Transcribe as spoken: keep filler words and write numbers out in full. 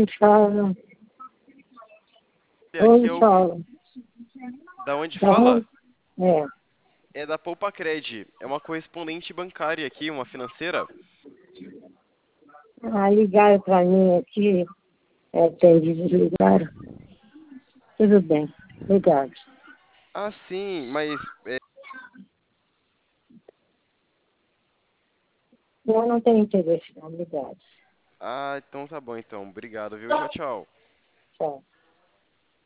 fala? E aqui Onde é o... fala? Da onde Da fala? onde? É. É da Poupacred. É uma correspondente bancária aqui, uma financeira. Ah, ligaram para mim aqui. É, atendido, ligaram. Tudo bem. Obrigado. Ah, sim, mas... é, Eu não tenho interesse, não. Obrigado. Ah, então tá bom, então. Obrigado, viu? Tchau, tchau. Tchau.